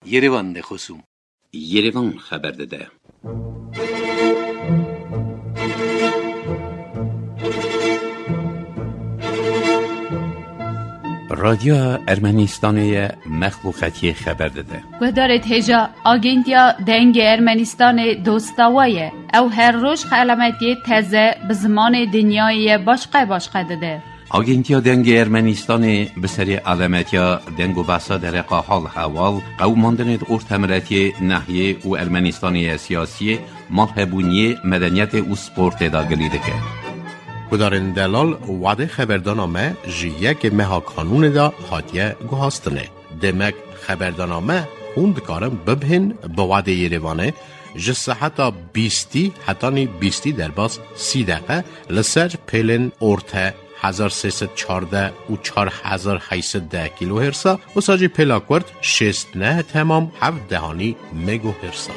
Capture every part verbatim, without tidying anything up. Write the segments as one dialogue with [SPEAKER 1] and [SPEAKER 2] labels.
[SPEAKER 1] Yerevan de خصوم
[SPEAKER 2] Yerevan xəbər də. رادیو ارمنستانی مخلوقاتی خبر داده.
[SPEAKER 3] گذارت هجا آگنتیا دنگ ارمنستان دوستاویه او هر روز علامتی تازه به زمان دنیای باشقه باشقه داده.
[SPEAKER 2] آگنتیا دنگ ارمنستانی به سری علامتیا دنگ و بحثا در حال حوال قوماندن ارتمراتی ناحیه و ارمنستانی سیاسی مرحبونی مدنیت و سپورت داگلیده که.
[SPEAKER 4] گدارن دلال وعده خبردانامه جیه که مها قانون دا هاتیه گوهاستنه. دمک خبردانامه خوند کارم ببهن با وعده یروانه جسه حتی بیستی حتی نی بیستی در باز سی دقیقه لسر پیلن ارته هزار سیصد چارده و چار هزار هیصد ده کیلو هرسا و ساجی پیلاکورد شست نه تمام هفت دهانی مگو هرسا.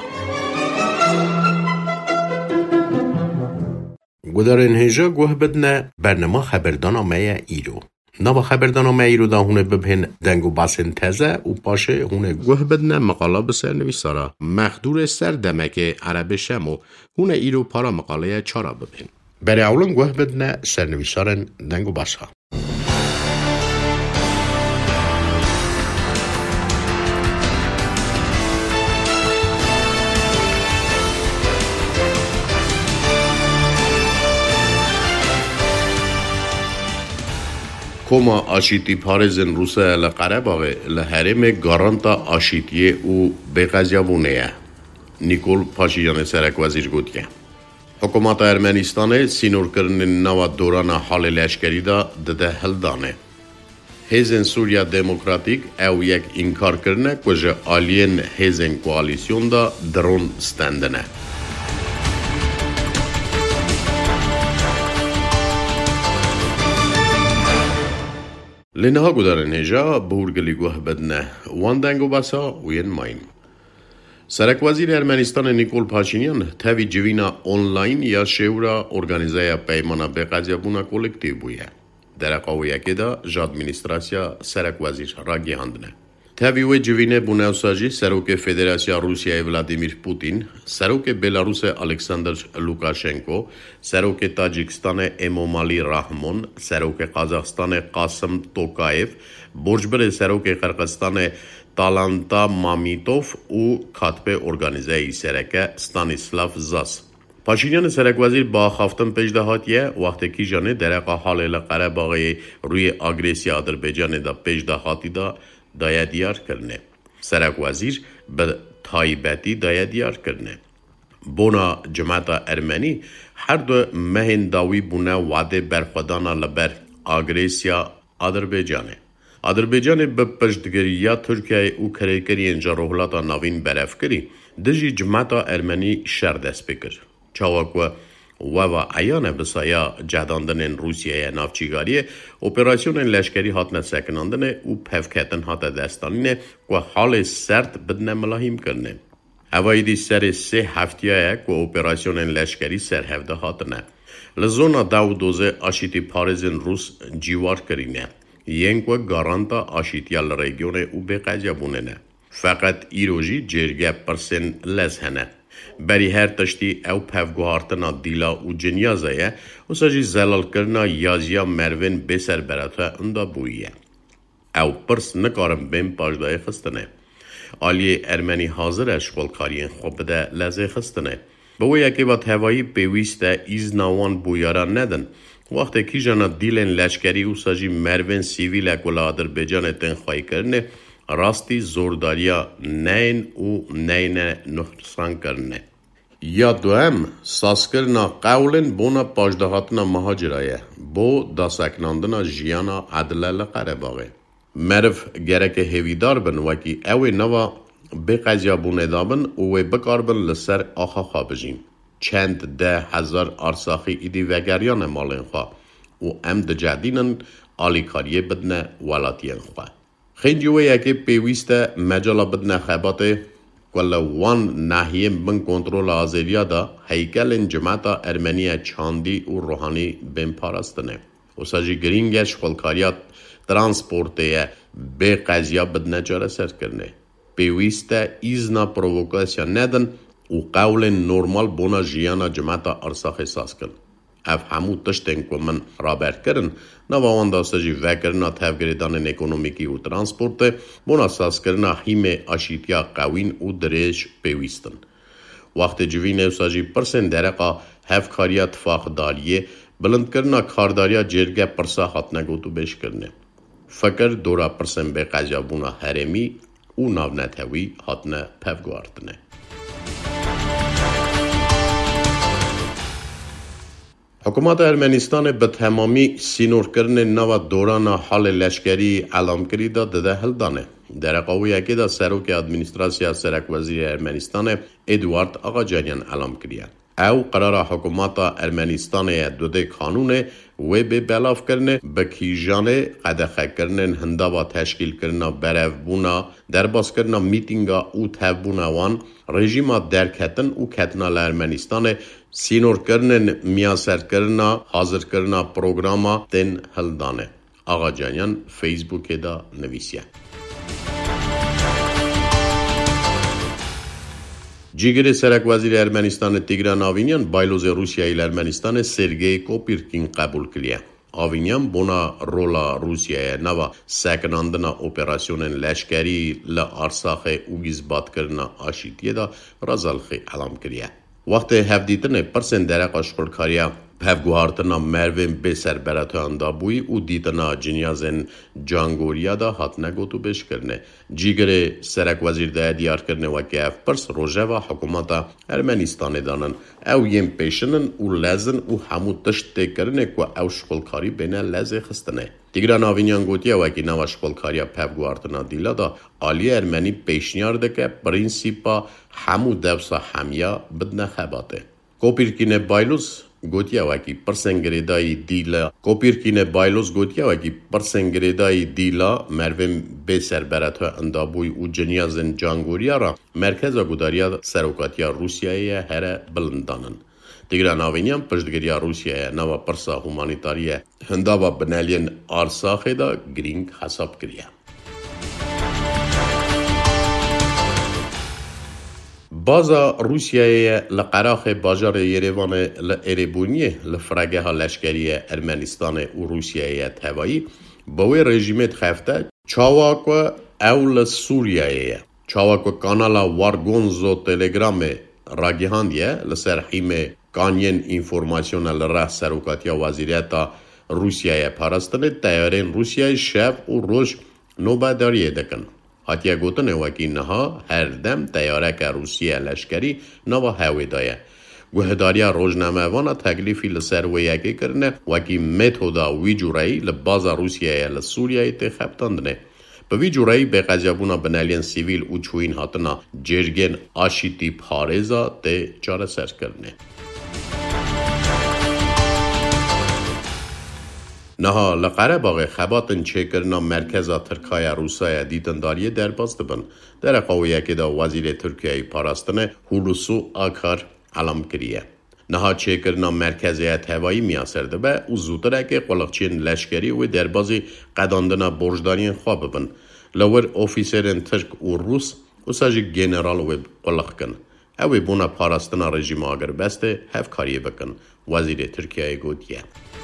[SPEAKER 4] گذارن هجا گوه بدنه برنامه خبردانامه ایرو. نوا خبردانامه ایرو دا هونه ببهن دنگو باسن تزه و پاشه هونه گوه بدنه مقاله بسر نویسارا مخدور سر دمک عرب شمو هونه ایرو پارا مقاله چارا ببهن. برای اولن گوه بدنه سر نویسارن دنگو باسا. کما آشیتی پارزن روسه لقرباغه لحرم گارانتا آشیتیه او بقضیابونه نیکول پاشیان سرک وزیر گوتیه. حکومت ارمنستان سینور کرن نوا دوران حال لشکری دا دده هل دانه. هیزن سوریا دموکراتیک او یک انکار کرنه کجا آلین هیزن کوالیسیون دا درون ستندنه. لنها گذارن هجا بورگلی گوه بدنه وان دنگو باسا وین ماین. سرک وزیر ارمنستان نیکول پاشینیان تاوی جوینا اونلاین یا شورا ارگانیزایا پیمانا بقضیابونا کولکتیو بویه. در قویه که دا جادمینستراسیا سرک وزیر را گیهاندنه. تاوی و جوینه بوناوساجی سروک فدراسیا روسیای ولادیمیر پوتین، سروک بلاروس الکساندر لوکاشنکو، سروک تاجیکستان امومالی رحمون، سروک قازاقستان قاسم توکایف، برجبر سروک قرقستان تالانتا مامیتوف و کاتب ارگانیزایی سرک ستانیسلاف زاس. پاشینیان سرک وزیر با خافتن پیشدهاتیه وقتی که جانه درقا حال لقره باقی روی آگریسیا آذربایجان دا پیشدهاتی دا دایا دیار کرنه. سرک وزیر به تایبتی دایا دیار کرنه. بونا جماعت ارمنی هر دو مهن داوی بونه وعده برخودانا لبر آگریسیا آذربایجانه. آذربایجان به پشتگیری ترکیه و کریکری انجا روحلاتا نوین برف کری دجی جماعت ارمنی شر دست بکر. چاوکو و و عیان بسایا جهداندن روسیه نافچیگاریه اپراسیون لشکری هاتنه سکناندنه و پفکتن هات دستانینه و حال سرد بدنه ملاحیم کرنه. اوایدی سر سه هفتیه که اپراسیون لشکری سر هفته هاتنه. لزونا دو دوزه آشیتی پارزن روس جیوار کرینه. ینگ و گارانتا آشیتیال ریگیونه و بقضیابونه نه. فقط ایروژی جرگه پرسن لزهنه. بری هر تشتی او پفگوهارتنا دیلا و جنیازه و ساجی زلال کرنا یازیا مروین بسر براتا اندا بویه. او پرس نکارم بین پاجدای خستنه. آلی ارمنی حاضر اشغال کارین خوب بده لزه خستنه. به یکی وقت هوایی پیوسته ایز نوان بویارا ندن. وقتی که جانا دیلن لشکری و ساجی مروین سیویل اکولا آذربایجان تنخواهی کرنه راستی زورداریا نین و نین نخرسان کرنه. یا دوام ساس کرنا قولن بونا پاجدهاتنا مهاجرایه بو داسکناندنا جیانا عدله لقره باغه. مرف گرک هیویدار بن وکی اوی نوا بقضیا بونه دابن اوی بکار بن لسر آخا خوابجین. چند ده هزار آرساخی ایدی وگریان مالین خواه و ام ده جدینن آلیکاریه بدنه ولاتین خواه. خیلی یکی پیوسته مجالا بدنه خباته کلا وان ناحیه من کنترل آزریا دا هیکل جماعت ارمنی چاندی و روحانی بین پارستنه. و ساجی گرینگش خلکاریات ترانسپورتیه به قضیه بدنه جاره سر کرنه. پێویستە ئیزنا پرۆڤۆکاسیا نەدن و قەولên نۆرمال بۆنە ژیانە جمەتە ئەرساخê sazkirin. Ev hemû tiştên ku min raberkirin, navawanda sejî vekirina tevgirêdanên ekonomîkî û transportê, bona sazkirina hîmê aşîtiya qewîn û dirêj pêwîst in. Wextê civî newsa jî pirsên dereqa hevkariya tifaqdariyê, bilindkirina kardariya cêrge pirsa hatine gotûbêjkirinê. Fikir dora pirsên bêqeziyabûna herêmî û navnetewî hatine pevguartinê. Hikûmeta Ermenistanê bi temamî sînorkirinên nava dorana halê leşkerî elamkirî da dide hildanê. Dereqa wiyekê da Serokê Admînîstrasiya Serokwezîrê Ermenistanê Eduard Axacaniyan elam kiriye. Ew qerara hikûmeta Ermenistanê ye dudê kanûnê wê bê belavkirinê bi kîjanê qedexekirinên hindava teşkîlkirina berevbûna, derbaskirina mîtînga û tevbûna wan, rejîma derketin û ketina li Ermenistanê sînorkirinên miyaserkirina hazirkirina programa tên hildanê. Axacaniyan Facebookê da nivîsiye. Cîgirê Serokwezîrê Ermenistanê Tigran Avinyan baylozê Rûsyayê li Ermenistanê Sergey Kopirkin qebûl kiriye. Avinyan bona rola Rûsyayê nava sekinandina operasyonên leşkerî li Arsaxê û gîzbatkirina aşîtiyê da razalxê elam kiriye. Wextê hevdîtinê pirsên dereqa şixulkariya pevguhartina mervên bêserberatoyan dabûyî û dîtina cinyazên cangoriya da hatine gotûbêjkirinê. Cîgirê Serokwezîr daye diyarkirinê wekî ev pirs rojeva hikûmeta Ermenistanê danin. Ew yên pêşinin û lezin û hemû tişt têkirinê ku ew şixulkarî bêne lezê xistinê. Tigran Avinyan gotiye wekî nava şixulkariya pevguhartina dîla da aliyê Ermenî pêşniyar dike prinsîpa hemû dewsa hemiya bidine xebatê. Kopirkinê bayloz gotiye wekî pirsên girêdayî dîla Kopirkinê bayloz gotiye wekî pirsên girêdayî dîla mervên bêserberatoya indabûyî û cinyazên cangoriya ra merkeza gudariya serokatiya Rûsyayê ye here bilind danin. Tigran Avinyan piştgiriya Rûsyayê nava pirsa humanîtarî hindava bineliyên Arsaxê da girîng hesab kiriye. Baza Rûsyayê li Qeraxê bajarê Yerêvanê li Êrêbûniyê li firegeha leşkerî Ermenistanê û Rûsyayê tevayî bi wê rejîmê dixefte çawa ku ew li Sûriyayê ye. Çawa ku kanala Wargonzo Telegramê ragihandiye li ser hîmê kaniyên înformasyona li reh serokatiya Wezîriyeta Rûsyayê parastinê teyarên Rûsyayê şev û roj nobedariyê dikin. Hatiye gotinê wekî niha her dem teyareka Rûsya leşkerî nava hewê da ye. Guhedariya rojnamevana teklîfî li ser wê yekê kirine wekî metoda wî cûreyî li baza Rûsyayê li Sûriyayê tê xebitandinê. Bi vî cûreyî bêqeziyabûna bineliyên sivîl û çûyîn hatina cêrgên aşîtî parêza tê çareserkirinê. Niha li Qerebaxê xebatên çêkirina merkeza Tirkaya Rûsaya dîtindariyê derbas dibin. Dereqa wiyekê da Wezîrê Tirkiyeyê parastinê Hulusu Akar elam kiriye. Niha çêkirina merkezê tevayî miyaser dibe û zûtirekê quliqçiyên leşkerî wê derbazî qedandina borcdariyên xwe bibin. Li wir ofîserên Tirk û Rûs wisa jî general wê quliqkin. Ew ê bona parastina rejîma agirbestê hevkariyê bikin. Wezîrê Tirkiyeyê gotiye.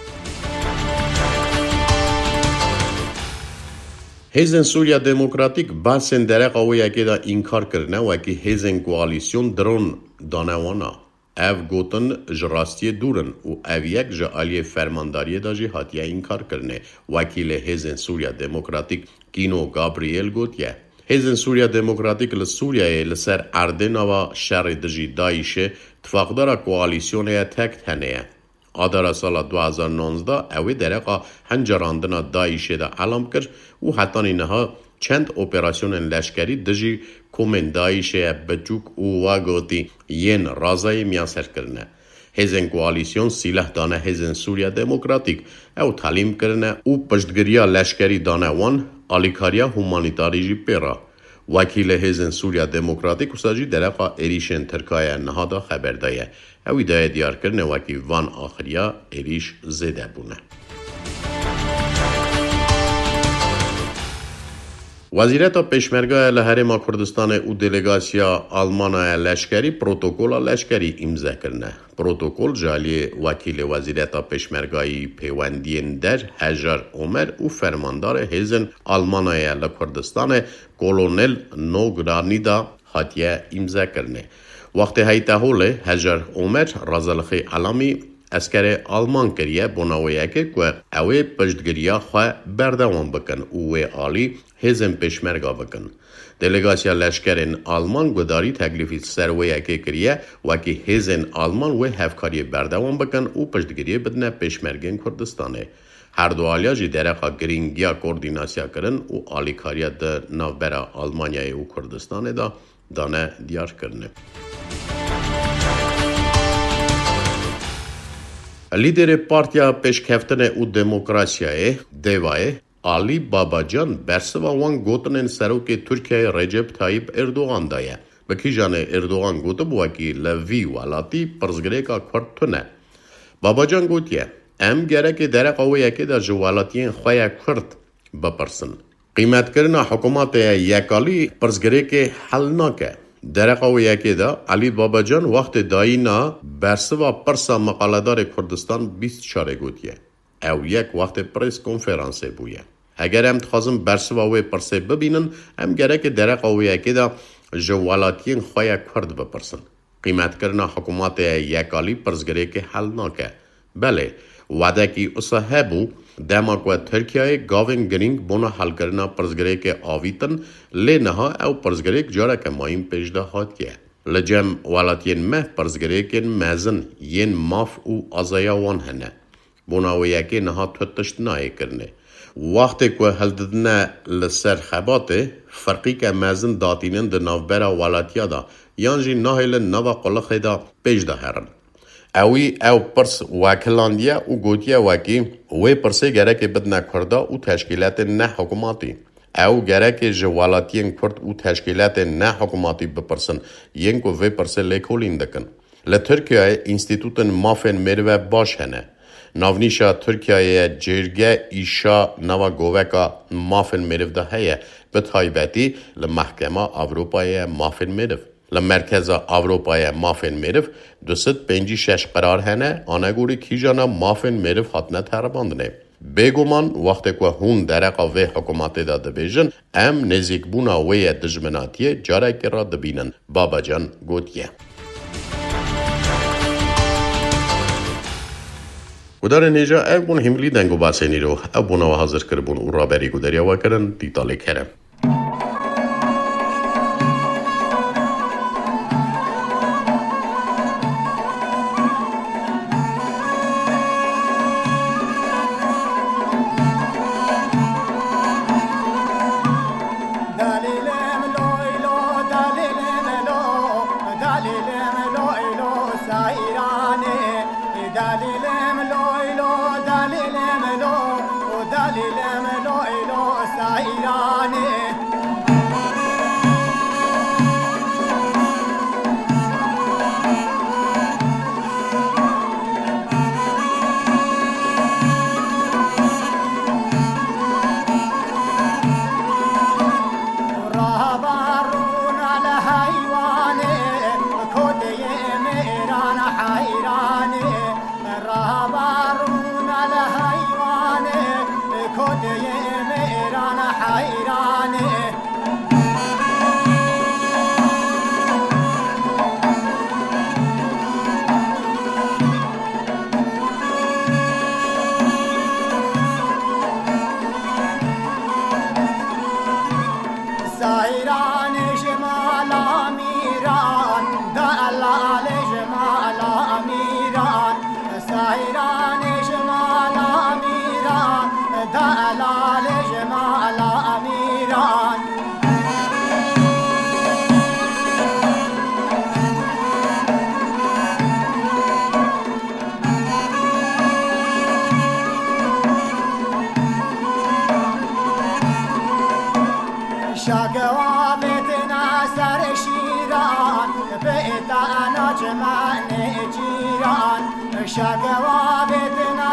[SPEAKER 4] Hêzên Sûriya Demokratîk behsên dereqa wiyekê da înkar kirine wekî hêzên koalîsyon diron dane wana. Ev gotin ji rastiyê dûr in û ev yek ji aliyê fermandariyê da jî hatiye înkar kirinê. Wekîlê Hêzên Sûriya Demokratîk Kîno Gabriel gotiye. Hêzên Sûriya Demokratîk li Sûriyayê li ser erdê nava şerê dijî Daişê tifaqdara koalîsyonê ye tek tenê ye. Adara sala du hezar و نوزده ew ê dereqa hencerandina Daişê de elam kir û hetanî niha çend operasyonên leşkerî dijî komên Daişê ye biçûk û wagotî yên razayê miyaser kirine. Hêzên koalîsyon sîleh dane Hêzên Sûriya Demokratîk ew telîm kirine û piştgiriya leşkerî dane wan alîkariya humanîtarî jî pêra. Wekîlê Hêzên Sûriya Demokratîk wisa jî dereqa êrîşên Tirkiyeyê niha da xeber daye. Ew daye diyarkirinê wekî van axiriya êrîş zêde bûne. وزیرتا پشمرگای لهرما کردستان و دلگاسیا آلمانای لشکری پروتوکول لشکری امضا کرده. پروتوکول جالی وکیل وزیرتا پشمرگای پیوندین در هجر عمر و فرماندار حزن آلمانای لکردستان کلونل نوگرانیدا هاتیه امضا کرده. وقتی های تحول هجر عمر رازلخی علامی اسکر آلمان کریه بناویه که که اوی پشتگیریا خواه بردوان بکن اوی آلی هزم پشمرگا بکن. دلگاسیا لشکرین آلمان گداری تکلیفی سرویه که کریه وکی هزن آلمان و هفکاری بردوان بکن و پشتگیری بدنه پشمرگین کردستانه. هر دو آلیا جی درخوا گرینگیا کوردیناسیا کرن و آلی کاریا ده نوبرا آلمانیای و کردستانه دا دانه دیار کرنه. لیدر پارتیا پیشکفتن و دموکراسیای دیوای علی باباجان برسوا وان گوتنن سروک ترکیه رجب طایب اردوغان دایه. بکی جان اردوغان گوته بواکی لوی والاتی پرزگریکا کرد. باباجان گوتیه ام گره که در قویه که در جوالاتین خواه کرد بپرسن. قیمت کرنا حکومت یکالی پرزگریک حل ناکه. در قویه که دا علی باباجان وقت دایینا برسوا پرسا مقالدار کردستان بیست چاره گوتیه. او یک وقت پریس کنفرانسه بویه. اگر هم تخوازم برسوا وی پرسه ببینن هم گره که در قویه که دا جوالاتین خواه کرد بپرسن. قیمت کرنا حکومت یکالی پرزگره که حل ناکه. بله وعده که اصحابو دماغ و ترکیه گاوین گرینگ بونا حل کرنا پرزگره که آویتن لی نها او پرزگره که جاره که مایم پیشده هاتیه. لجم والاتین مه پرزگره که مزن ین ماف او آزایاوان هنه. بوناویه که نها توتشت نای کرنه. وقتی که حل ددنه لسر خباته فرقی که مزن داتینن ده نوبرا والاتیا دا یانجی نهیل نوا قلقه دا پیشده هرن. اوی او پرس وکلاندیا و گوتیا وکی وی پرسه گره که بدنا کرده و تشکیلات نه حکوماتی. او گره که جوالاتین کرد و تشکیلات نه حکوماتی بپرسن ین که وی پرسه لیکولین دکن. لترکیه انستیتوتن مافن مروه باش هنه. ناونیشا ترکیه جرگه ایشا نوا گووکا مافن مروه ده هیه به تایبتی لمحکمه اروپای مافن مروه. لمرکز اروپای مافن مروف دوست پنجی شش قرار هنه آنگوری کی جانا مافن مروف حتنه ترباندنه. بگومان وقتی که هون درقا وی حکومت داده بیجن ام نزیک بونا وی دجمناتیه جاره که را دبینن. بابا جان گوتیه. و در نیجا او بون هملی دنگو باسینی رو او بونا و حاضر کربون او را بری گودریا و کرن دیتالی کرم.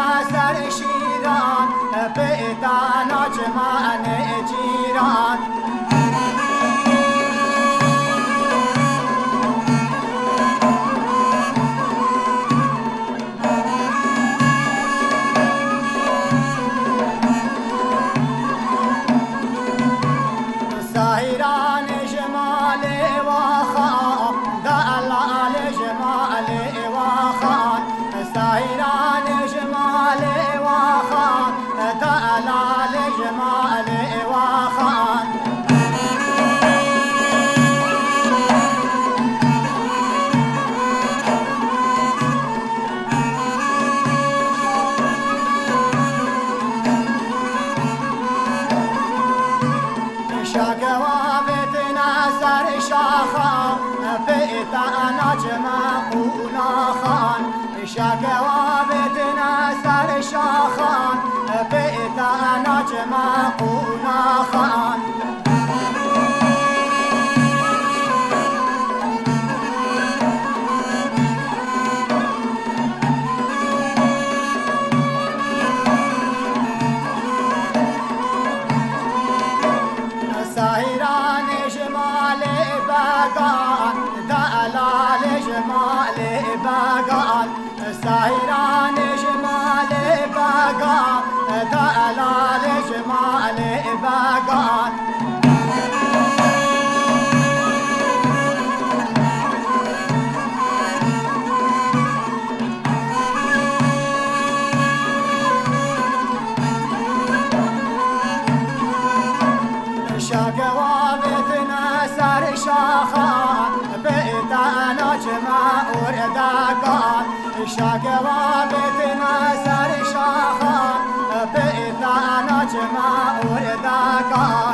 [SPEAKER 1] شاگوابت ناصر شیران به اتانا جمان جیران شاكوابت ناصر شاخان بيتا نجمة قونا خان شاكوابت ناصر شاخان بيتا نجمة قونا خان سايران جمال باقان دلال جمال باقان شاقوابت ناصر شاخان بيتا نجمة ورداقان شاقوابت ناصر شاخان بيتا نجمة ورداقان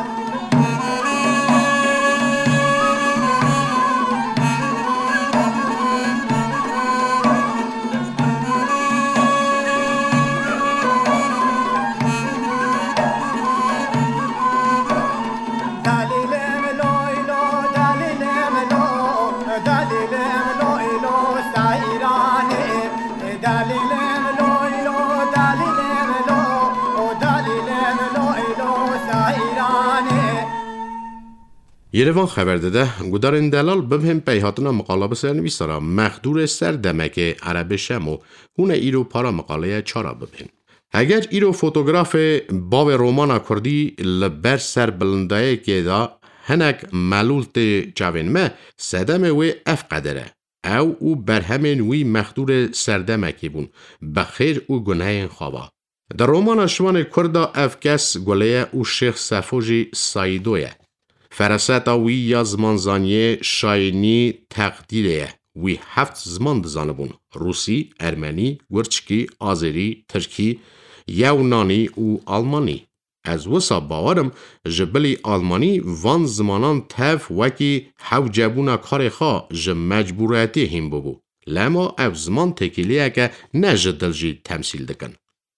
[SPEAKER 4] Երևան խաբարդեդը գուդարեն դալալ բվհեմ պայհատնա մկալաբը սերնվիսարա մախդուր է սեր դեմեք է արաբե շեմո հունե իրո պարա մկալեյը չարա բվհեն Əgər iro fotoğrafı bavê romana Kurdî li ber ser bilindayê da hinek melûl tê çavên me sedemê wê ev qeder e ew û berhemên wî mexdûrê serdemekî bûn bi xêr û gunehên xwe Di romana şivanê Kurd da ev kes guleye û Şêx Sefo jî Saîdo ye Feraseta wî ya zimanzaniyê şaînî teqdîrê ye wî heft ziman dizanibûn Rusî, Ermenî, Gurçikî, Azerî, Tirkî Yewnanî û Almanî Ez wisa bawerim ji bilî Almanî van zimanan tev wekî hewcebûna karê xwe ji mecbûriyetê hîn bibû lema ev ziman tekîliyeke ne ji dil jî temsîl dikin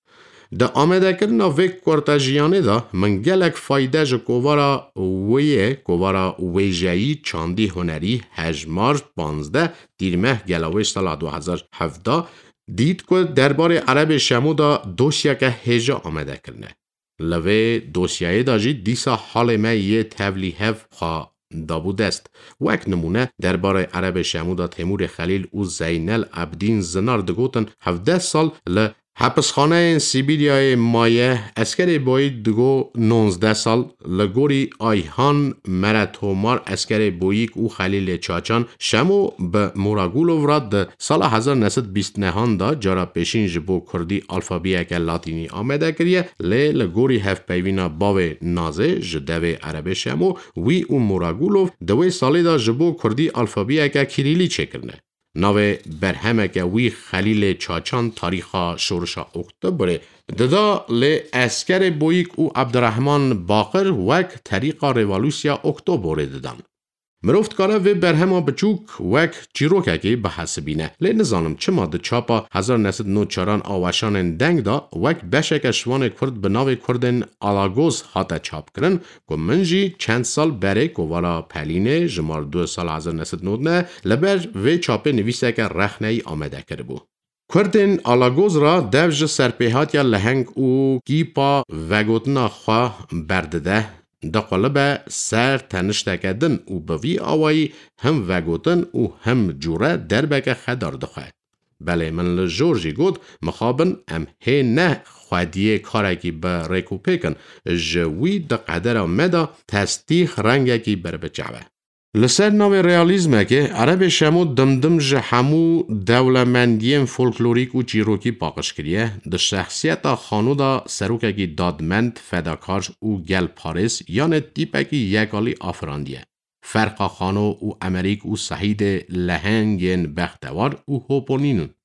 [SPEAKER 4] Di amedekirina vê kortejiyanê da min gelek fayde ji kovara wê yê kovara wêjeyî çandî hunerî hejmar panzdeh dîrmeh gelawê sala du hezar hevdeh dît ku derbarê erebê şemû da dosyeke hêja amedekirine Li vê dosyayê da jî dîsa halê me yê tevlî hev xwe dabû dest wek nimûne derbarê erebê şemû da Temûrê Xelîl û Zeynel Ebdîn zinar digotin hevdeh sal li Hepsxaneyên Sîbîryayê maye eskerê boyî digo nonzdeh sal li gorî Ayhan Mere Tomar eskerê boyîk û Xelîlê Çaçan şemo bi Moragulov ra di sala hezar nesed bîst nehan da cara pêşîn ji bo Kurdî alfabeyeke latînî amade kiriye lê li gorî hevpeyvîna bavê Nazê ji devê erebê şemo wî û Moragulov di wê salê da ji bo Kurdî alfabeyeke Kirîlî çêkirine Navê berhemeke wî Xelîlê Çaçan tarîxa şorişa Oktoberê dida lê eskerê boyîk û Ebdirehman Baqir wek terîqa Rêvolûsya Oktoberê didan. Mirov dikare vê berhema biçûk wek çîrokekê bihesibîne lê nizanim çima di çapa hezar nesed nod çaran a weşanên deng da wek beşeke şivanê Kurd bi navê Kurdên Alagoz hate çapkirin ku min jî çend sal berê kovara Pelînê ji mar du sal hezar nesed nod ne li ber vê çapê nivîseke rexneyî amade kiribû. Kurdên Alagoz ra dev ji serpêhatiya leheng û kîpa vegotina xwe berdide Daqalibe ser tenişteke din û bi vî awayî him vegotin û him cûre derbeke xedar dixwe. Belê min li jor jî got mixabin em hê ne xwediyê karekî bi rêkûpêkin ji wî di qedera me da testîx rengekî berbiçave. Li ser navê realîzmekê erebê şemo dimdim ji hemû dewlemendiyên folklorîk û çîrokî paqij kiriye di şexsiyeta xano da serokekî dadmend fedakar û gelparêz yanê tîpekî yekalî afirandiye ferqa xano û emerîk û sehîdê lehengên bextewar û hoponînin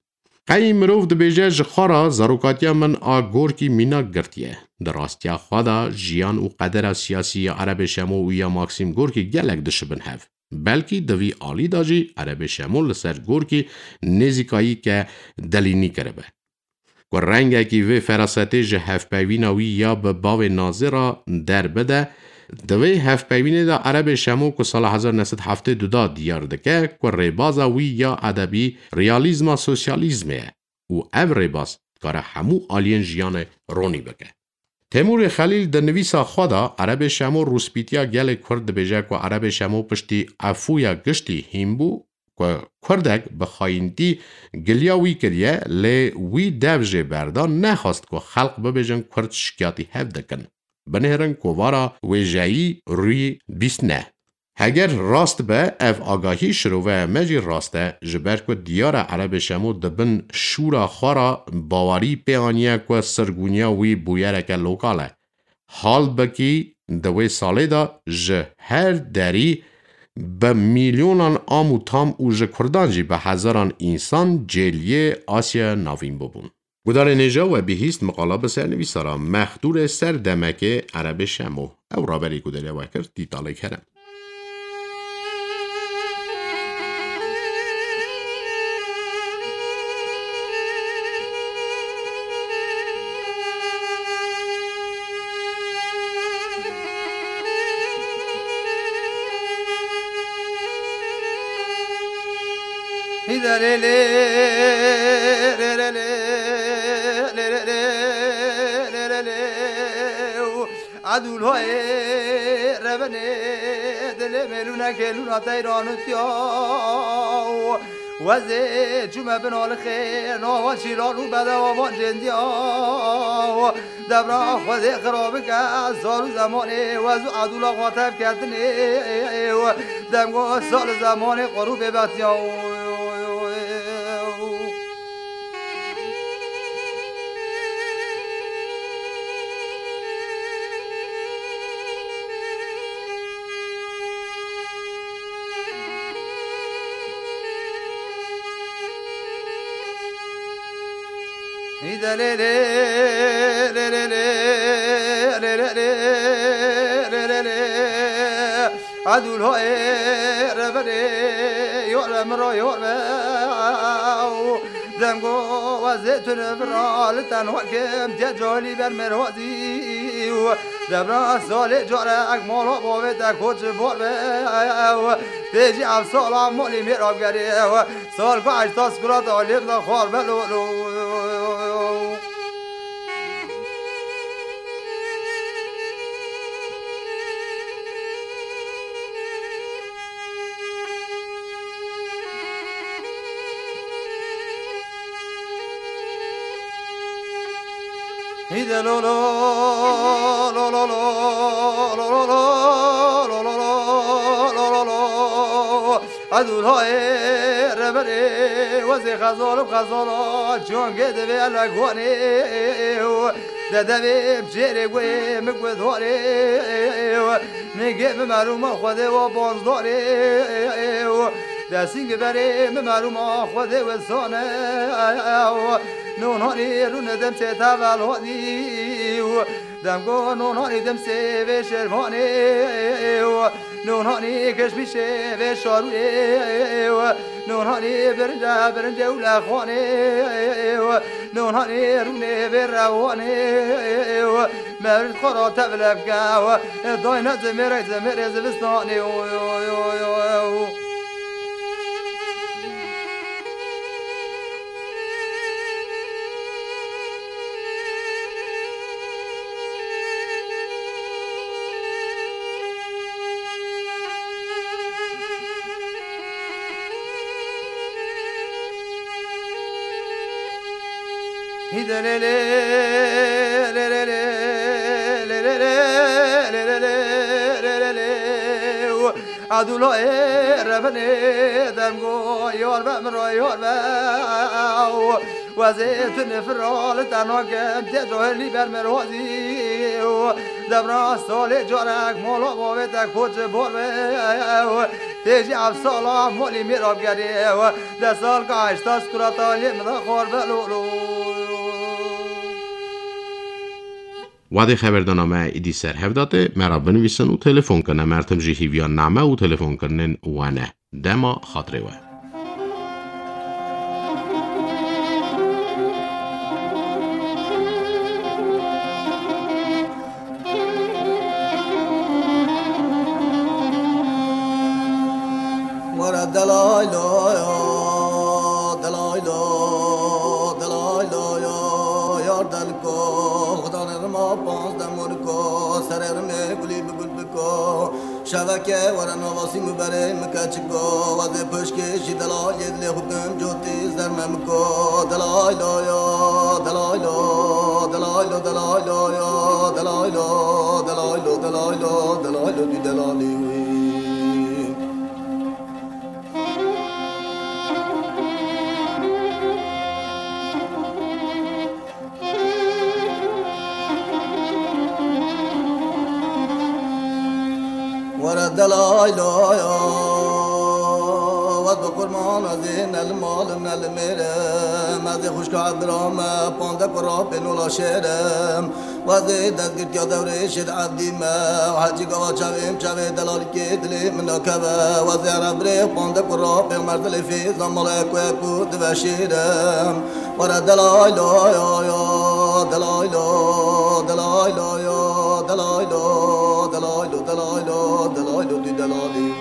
[SPEAKER 4] قی مروف دبیجه جخارا زاروکاتیا من آگور کی مینا گرتیه. دراستیا خوادا جیان و قدر سیاسی عرب شمو یا ماکسیم گورکی گلک دشبن هف. بلکی دوی آلی داجی عرب شمو لسر گورکی نزیکایی که دلینی کربه. و رنگه کی وی فراسته جه هف پیویناوی یا به باو ناظرا در بده دوی هف پیوینه دا عرب شمو که سال هزار و نهصد و هفتاد و دو دیار دکه که ریبازا وی یا ادبی ریالیزم سوسیالیزمه و او ریباز کار همو آلین جیان رونی بکه. تیمور خلیل در نویسا خدا عرب شمو روسپیتیا گل کرد بیجه که عرب شمو پشتی افویا گشتی هیمبو که کردک بخواینتی گلیاوی کریه لی وی دوجه بردان نخواست که خلق ببیجن کرد شکیاتی هف دکن. بنهرن کووارا ویجایی روی بیست نه. اگر راست به اف آگاهی شروع مجی راسته جبر که دیار عرب شمو دبن شورا خورا باوری پیانیه که سرگونیا وی بویره که لوکاله. حال بکی دوی ساله دا جه هر دری به میلیونان آمو تام و جه کردان جی به هزاران انسان جلیه آسیا ناوین ببون. گدار نجا و بهیست مقاله بسر نویسارا مخدور سر دمک عرب شمو او رابری گداری وکر دیتاله کرم.
[SPEAKER 1] عدول های ربنه دل ملونه کلونا تیرانو تیاو وزه جمعه بنال خیر ناوان شیرانو بده وان جندیاو دبرا خوزه خرابه که سال زمانه وزو عدول خاطب کردنه دمگاه سال زمانه قروب بطیاو عدول های ربنه یورم را یورم دمگو وزیتون برال تنها کم جالی بر مروازی دبرا سال جاره اکمالا باوی تا کوچ بار به تیجی افسالا مولی میراب گری سال که اجتاس کرات آلیب دا خوار بلولو Ida lo lo lo lo lo lo lo lo lo lo lo lo عدول های ربره وزی خزال و خزالا چون گده به الگوانه داده به بجره گوی مگوی داره میگه به معلوم خوده و بانزداره دستینگ بره به معلوم خوده و سانه نونهانی رو ندم سه تول هادی دمگاه نونهانی دم سه و شروانه نونهانی کش میشه و شاروه نونهانی برنجه برنجه و لخوانه نونهانی رونه و روانه مرد خورا تبلب گاو داینه زمره زمره زبستانه عدولا ربني دمگو یار بمرا یار باو وزيت نفرال تناكم تجاهلي برمروزي دبرا سال جارك مولا بابتك پوچ بار تيجي عبسالا مولي ميراب گري ده سال قاش تسكرتا لمدا خور بلولو
[SPEAKER 4] وادي خبردانامه ایدی سر هفداته مرا بنویسن و تلفن کنه مرتم جهیویان نامه و تلفن کنن وانه دما خاطره و
[SPEAKER 5] ورا دلایلا دلایلا دلایلا یار دل کو خدا نرما پاس دمون کو سرر میں گلی بگل بکو شبکه ورا نواسی مبره مکچ کو واد پشکش دلال یدل حکم جوتی زرمم کو دلایلا دلایلا دلایلا دلایلا دلایلا دلایلا دلایلا دلایلا دی دلالی ورا دلایلا ود بقرمان زين المال من المرم از خوشک عبرام پانده کرا پنولا شرم وزي دزگرت یا دوره شد عبدی ما حجی گوا چاویم چاوه دلالی که دلی من کبه وزي عرب ریخ پانده کرا پی مردل فی زمال اکو اکو دو شیرم ورا دلایلا دلایلا دلایلا دلایلا دلایلا دلایلا دلایلا دی دلالی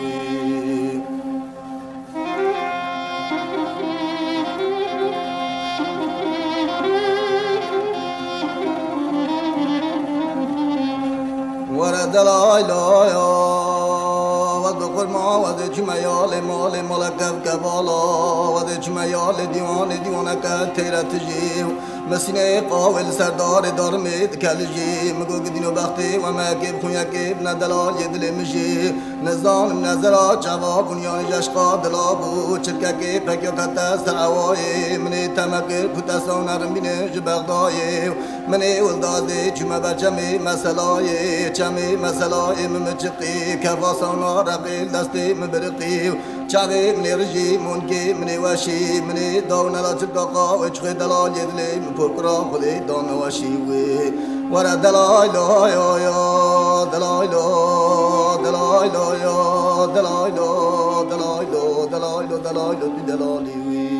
[SPEAKER 5] ورا دلایلا ود بقرما ود چمیال مال ملکب کبالا ود چمیال دیوان دیوانک تیرت جیو مسینه قاول سردار دارمید کلجی مگو گدینو بختی و مکیب خویکیب ندلال یدل مجی نظام نظرا چوا بنیان جشقا دلابو چرککی پکیا کتا سرعوایی منی تمکر کتسان رمبینه جبغدایی منی ولدازی چمه برچمی مسلایی چمی مسلایی ممچقی کفاسانا رقیل دستی مبرقی چاوی منی رجی منکی منی وشی منی داونا چرکاقا و چخی دلال یدلی پرکرام خودی دان وشیوی ورا دلایلا یا یا دلایلا دلایلا یا دلایلا دلایلا دلایلا دلایلا دی دلالیوی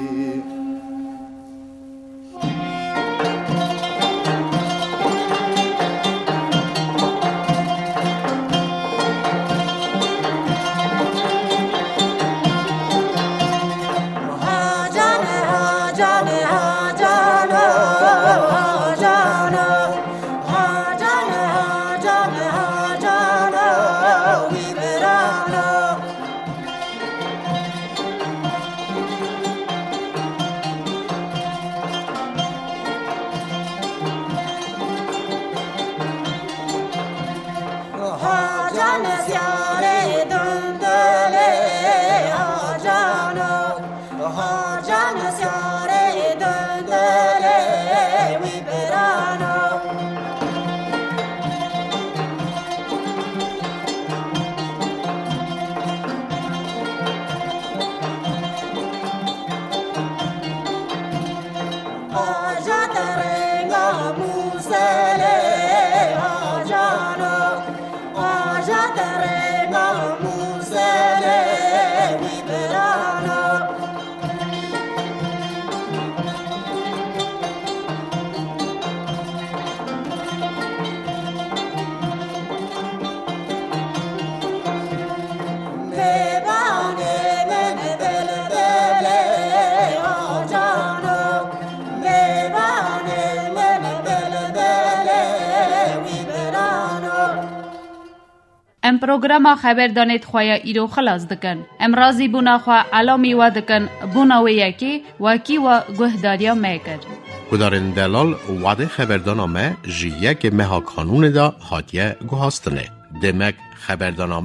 [SPEAKER 3] ام پروگرام خبر دانید خواه ایرو خلاص دکن. ام رازی بونا خواه علامی و دکن بونا و یکی وکی و گهداریا میکر.
[SPEAKER 4] کدارن دلال وعده خبردانامه جی یک مها کانون دا هاتیه گوهاستنه. دمک خبردانامه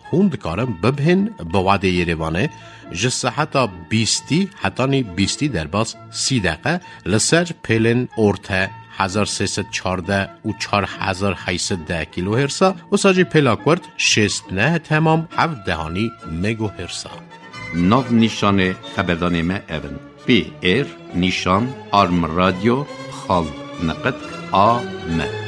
[SPEAKER 4] هوند کارم ببهن بواد یریوانه جسه حتی بیستی حتی نی بیستی در باز سی دقیقه لسر پیلن ارته هزار سیصد چارده و چار هزار هیصد ده کیلو هرسا و ساجی پلاکورد شست نه تمام هفت دهانی مگو هرسا.
[SPEAKER 2] ناو نیشان خبردان ما اون پی ایر نیشان آرم رادیو خال نقد آ م